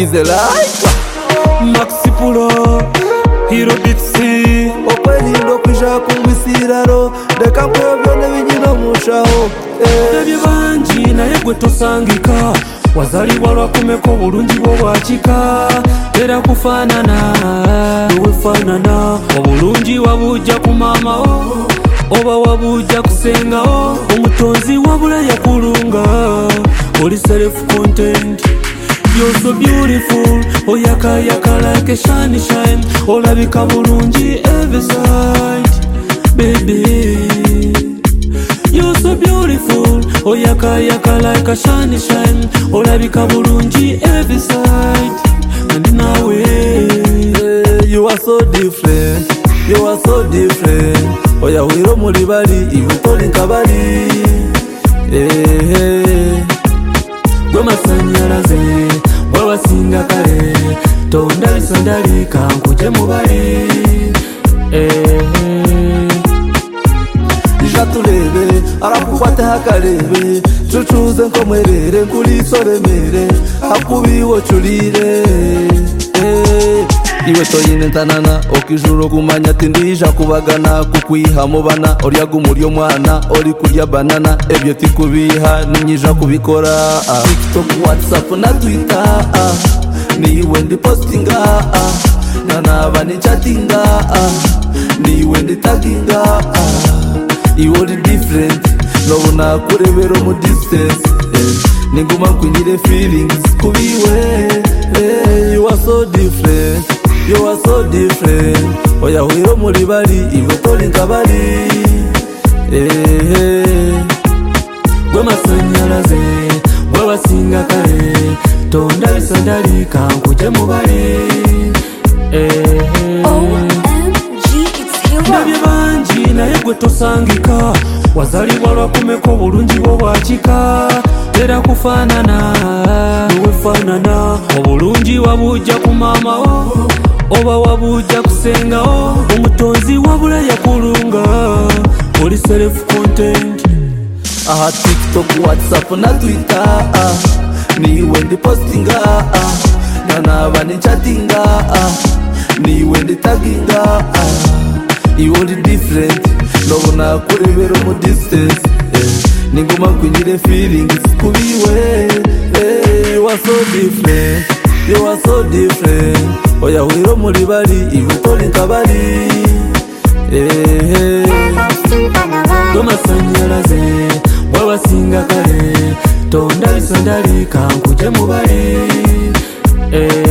is a life. Maxi Pulo Hero Bitsi Okwelindo kwisha kumisiraro Deka mkwebyo nebinyino mushaho Nebye banji naye gwe tosangika wazalibwa lwakumeko bulungi bwo bwakika era kufaanana wewefaanana obulungi wabujja ku maamawo oba wabujja kusengawo omutonzi wabula yakulunga oli self content. You're so beautiful, oyakayaka like a shiny shine. Olabika bulungi every side, baby. You're so beautiful, oyakayaka like a shiny shine. Olabika bulungi every side, and now you are so different, you are so different. Oya wiro muri bali, iwe toli nkabali. Gwe masanyalaze wawasinga kale tonda bisandalika nkuje mubale Ija tulebe arakukwate hakarebe cucuze nkomwerere nkulisoremere hakubiwo culire iwe toyine ntanana okijuru kumanya ati ndija kubagana kukwiha mubana oryaga umuryo mwana ori kurya banana ebyo tikubiha ninyija kubikora TikTok, WhatsApp na Twitter niwe ndi postinga nanaba ni chattinga niwe ndi tagginga iwe uri different nobona kurebera mu distance ninguma nkwinire feelings kubiwe you are so different. You are so different. Oya wiro muri bali iwe toli nkabali. Gwe masanyalaze gwe wasinga kale tonda bisandalika nkuje mubale Nebye banji naye gwe tosangika wazalibwa lwakumeko bulungi bwo bwakika era kufaanana wewefaanana obulungi wabujja ku maamawo oba wabujja kusengawo omutonzi wabula yakulunga oli self content. Aha TikTok, WhatsApp na Twitter niwe ndi postinga nanaba ni chattinga niwe ndi tagginga iwe uri different nobona kurebera mu distance ninguma nkwinire feelings kubiwe you are so different. You are so different. Oya wiro muri bali iwe toli nkabali. Gwe masanyalaze wawasinga kale tonda bisandalika nkuje mubale